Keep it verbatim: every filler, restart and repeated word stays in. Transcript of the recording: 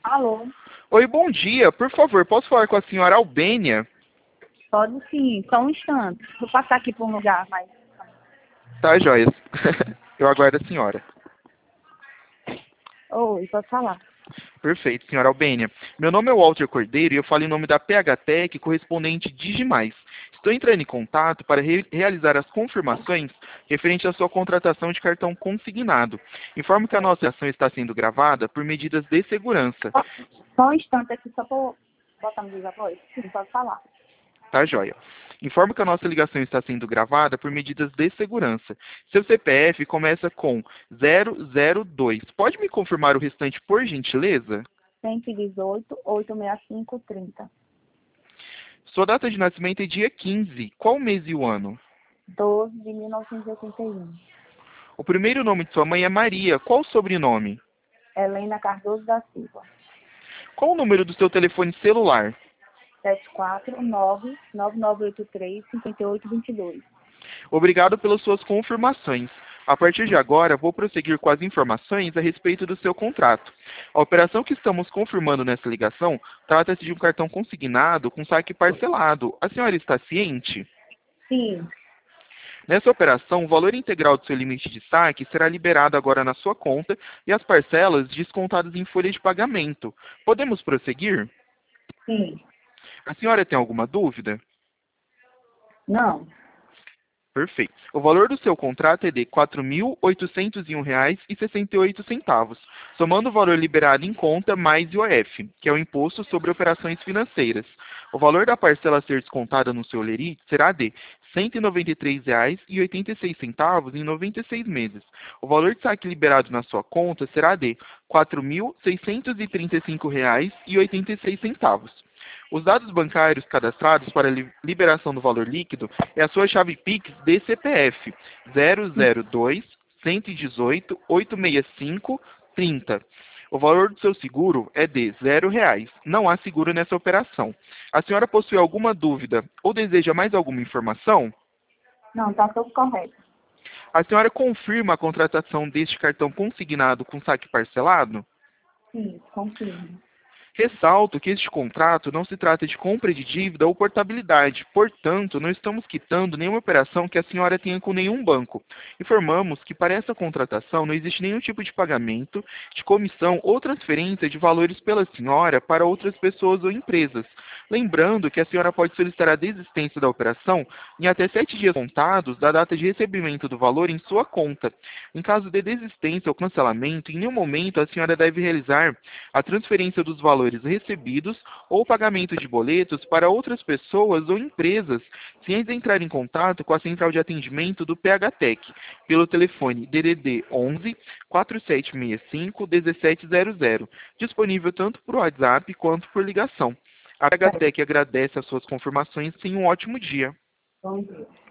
Alô? Oi, bom dia. Por favor, posso falar com a senhora Albênia? Pode sim, só um instante. Vou passar aqui para um lugar mais. Tá, joias. Eu aguardo a senhora. Oi, pode falar. Perfeito, senhora Albênia. Meu nome é Walter Cordeiro e eu falo em nome da P H Tech, correspondente Digimais. Estou entrando em contato para re realizar as confirmações referente à sua contratação de cartão consignado. Informo que a nossa ação está sendo gravada por medidas de segurança. Só só um instante aqui, só para botar no viva voz. Sim, pode falar. Tá, joia. Informo que a nossa ligação está sendo gravada por medidas de segurança. Seu C P F começa com zero zero dois. Pode me confirmar o restante, por gentileza? cento e dezoito, oitocentos e sessenta e cinco, trinta. Sua data de nascimento é dia quinze. Qual mês e o ano? doze de mil novecentos e oitenta e um. O primeiro nome de sua mãe é Maria. Qual o sobrenome? Helena Cardoso da Silva. Qual o número do seu telefone celular? sete quatro nove, nove nove oito três, cinco oito dois dois. Obrigado pelas suas confirmações. A partir de agora, vou prosseguir com as informações a respeito do seu contrato. A operação que estamos confirmando nessa ligação trata-se de um cartão consignado com saque parcelado. A senhora está ciente? Sim, Nessa operação, o valor integral do seu limite de saque será liberado agora na sua conta e as parcelas descontadas em folha de pagamento. Podemos prosseguir? sim. A senhora tem alguma dúvida? Não. Perfeito. O valor do seu contrato é de quatro mil oitocentos e um reais e sessenta e oito centavos, somando o valor liberado em conta mais I O F, que é o Imposto sobre Operações Financeiras. O valor da parcela a ser descontada no seu lerite será de cento e noventa e três reais e oitenta e seis centavos em noventa e seis meses. O valor de saque liberado na sua conta será de quatro mil seiscentos e trinta e cinco reais e oitenta e seis centavos. Os dados bancários cadastrados para a li- liberação do valor líquido é a sua chave Pix de C P F zero zero dois, um um oito, oito seis cinco, trinta. O valor do seu seguro é de zero reais. Não há seguro nessa operação. A senhora possui alguma dúvida ou deseja mais alguma informação? Não, tá tudo correto. A senhora confirma a contratação deste cartão consignado com saque parcelado? Sim, confirmo. Ressalto que este contrato não se trata de compra de dívida ou portabilidade, portanto, não estamos quitando nenhuma operação que a senhora tenha com nenhum banco. Informamos que para essa contratação não existe nenhum tipo de pagamento, de comissão ou transferência de valores pela senhora para outras pessoas ou empresas. Lembrando que a senhora pode solicitar a desistência da operação em até sete dias contados da data de recebimento do valor em sua conta. Em caso de desistência ou cancelamento, em nenhum momento a senhora deve realizar a transferência dos valores recebidos ou pagamento de boletos para outras pessoas ou empresas, sem antes entrar em contato com a central de atendimento do P H Tech, pelo telefone D D D onze, quatro sete seis cinco, um sete zero zero, disponível tanto por WhatsApp quanto por ligação. A P H Tech agradece as suas confirmações e tenha um ótimo dia. Bom dia.